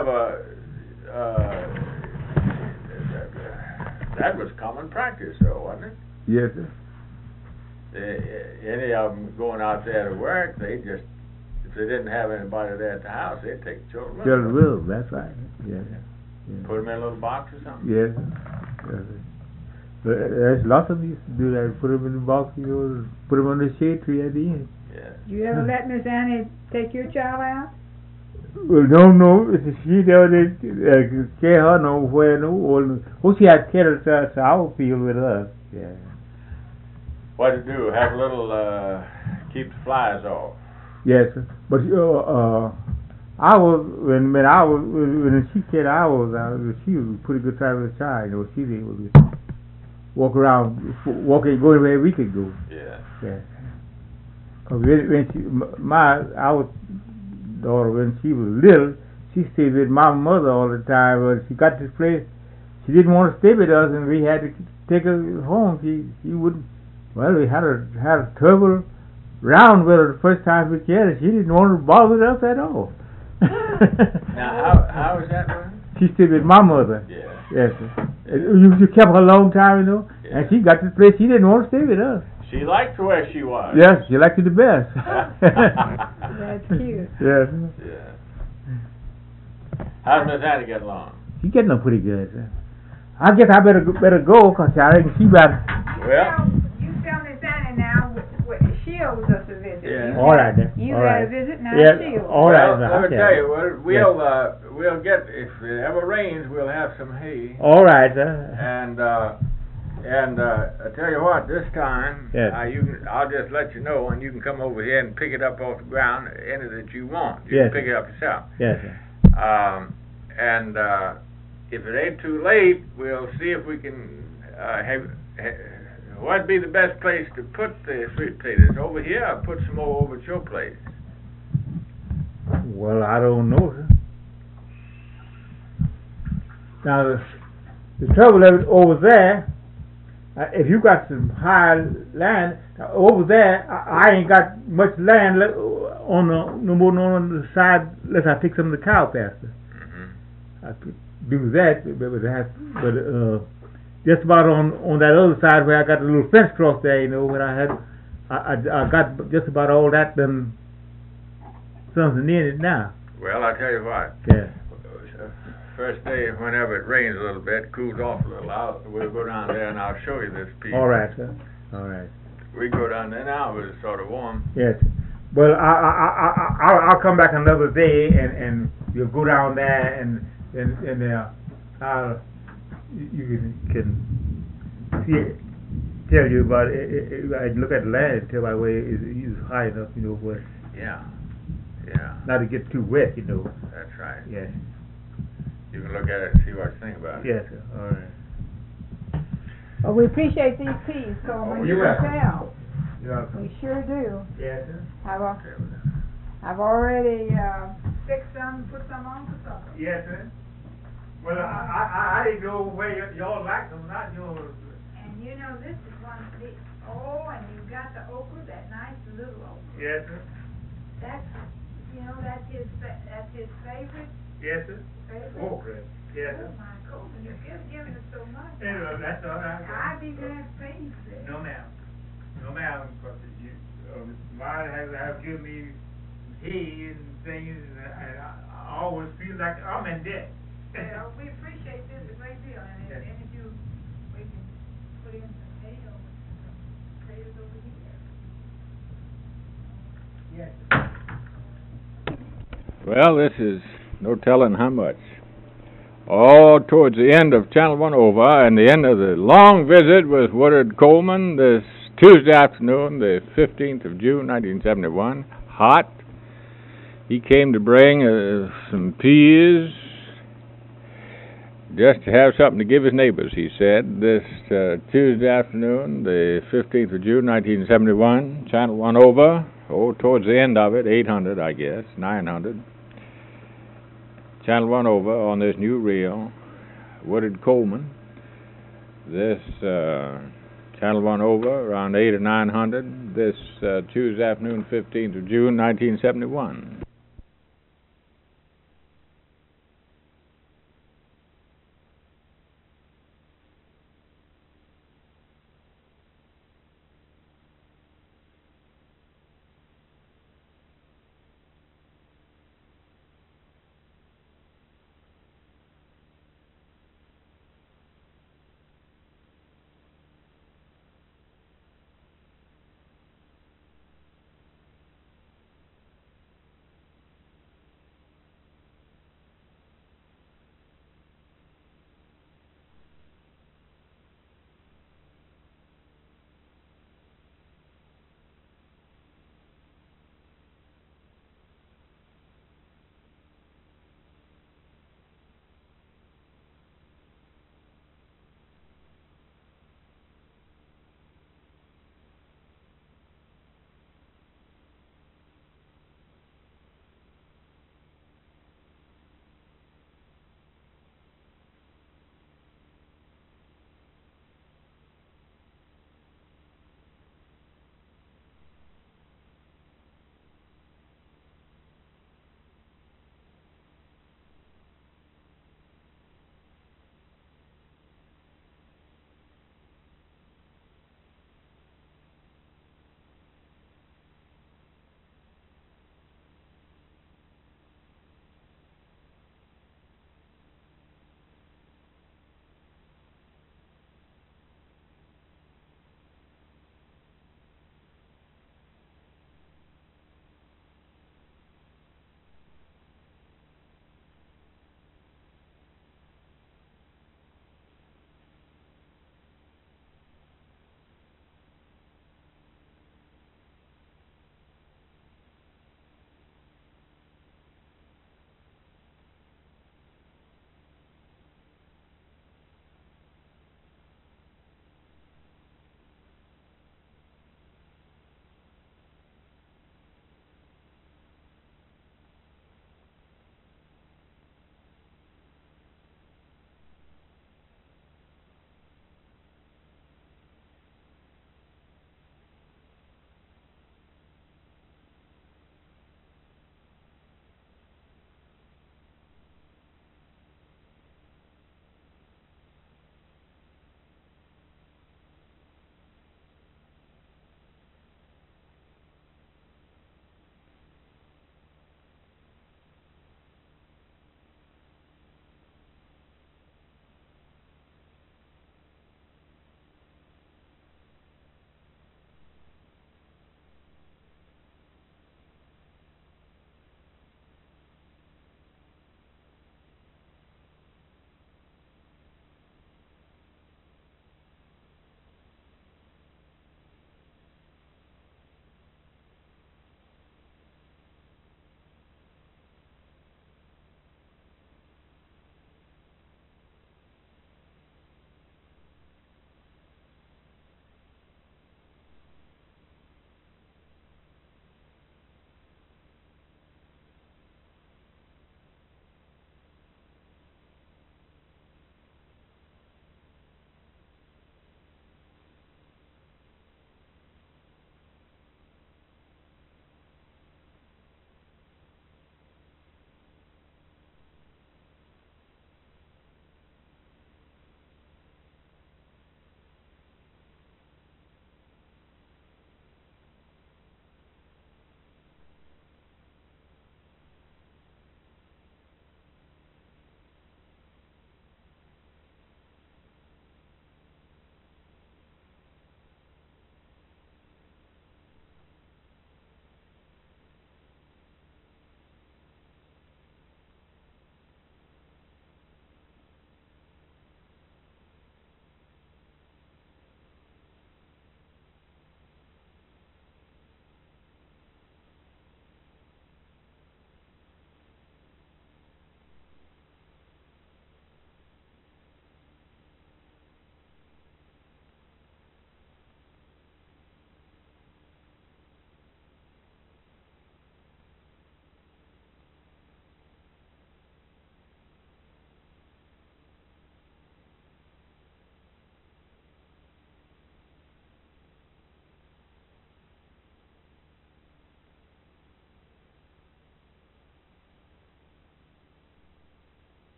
That was common practice, though, wasn't it? Yes, sir. Any of them going out there to work, they just, if they didn't have anybody there at the house, they'd take the children with Children them. will. That's right. Yes. Yes. Put them in a little box or something. Yes. Yes. But there's lots of them used to do that. Put them in the box, you know, put them on the shade tree at the end. Yeah. You ever let Miss Annie take your child out? Well, no, she never carry her nowhere, no. Well, she had carried her to our field with us. Yeah. What to do? Have a little, keep the flies off. Yes, sir. But when she said she was a pretty good time with a child. You know, she was able to walk around, go where we could go. Yeah. Yeah. Cause when our daughter, when she was little, she stayed with my mother all the time. But she got this place, she didn't want to stay with us, and we had to take her home. She wouldn't. Well, we had a trouble round with her the first time we came. She didn't want to bother with us at all. Now, how was that one? She stayed with my mother. Yeah. Yes, sir. You kept her a long time, you know, Yeah. and she got this place. She didn't want to stay with us. She liked where she was. Yes, she liked it the best. That's cute. Yes. Yeah. How's Miss Annie get along? She getting on pretty good, sir. I guess I better go, cause I reckon she better. Well. You tell Miss Annie now, she owes us a visit. Yeah. All right then. You all had right. a visit, now Yeah, she owes all right. Well, now, let me okay. tell you, we'll get, if it ever rains, we'll have some hay. All right, sir. And I tell you what, this time, Yes. I'll just let you know, and you can come over here and pick it up off the ground, any that you want. You Yes, can pick it up yourself. Yes, sir. If it ain't too late, we'll see if we can what'd be the best place to put the sweet potatoes? Over here, or put some more over at your place? Well, I don't know, sir. Now, the trouble is over there, if you got some high land, over there, I ain't got much land no more on the side unless I take some of the cow pasture. Mm-hmm. I could do that, but just about on that other side where I got a little fence across there, you know, when I got just about all that done, something in it now. Well, I'll tell you what. Yeah. First day, whenever it rains a little bit, cools off a little, we'll go down there and I'll show you this piece. All right, sir. All right. We go down there now, but it's sort of warm. Yes. Well, I'll come back another day and you'll go down there and you can see, tell you about it. I look at the land and tell my way is high enough, you know, where Yeah. not to get too wet, you know. That's right. Yes. You can look at it and see what you think about it. Yes, sir. All right. Well, we appreciate these peas, Coleman. Oh, You you're can welcome. tell. You're welcome. We sure do. Yes, sir. I've already fixed some, put some on for supper. Yes, sir. Well, I didn't know where y'all like them, not yours. And you know, this is one of the, and you've got the okra, that nice little okra. Yes, sir. That's, that's his favorite. Yes, sir. Favorite. Okay. Yes, sir. Oh my Coleman, you've just given us so much. Anyway, that's all right. I'd be glad to pay you for that. No, ma'am. No, ma'am, because mine have given me hay and things, and I always feel like I'm in debt. Well, we appreciate this a great deal, and Yes. if we can put in some hay or some potatoes over here. Yes. Well, this is no telling how much. All towards the end of Channel 1 over, and the end of the long visit with Woodard Coleman this Tuesday afternoon, the 15th of June, 1971. Hot. He came to bring some peas, just to have something to give his neighbors, he said, this Tuesday afternoon, the 15th of June, 1971, Channel 1 over, towards the end of it, 800, I guess, 900. channel 1 over on this new reel, Woodard Coleman. This channel 1 over around 8 or 900 this Tuesday afternoon, 15th of June, 1971.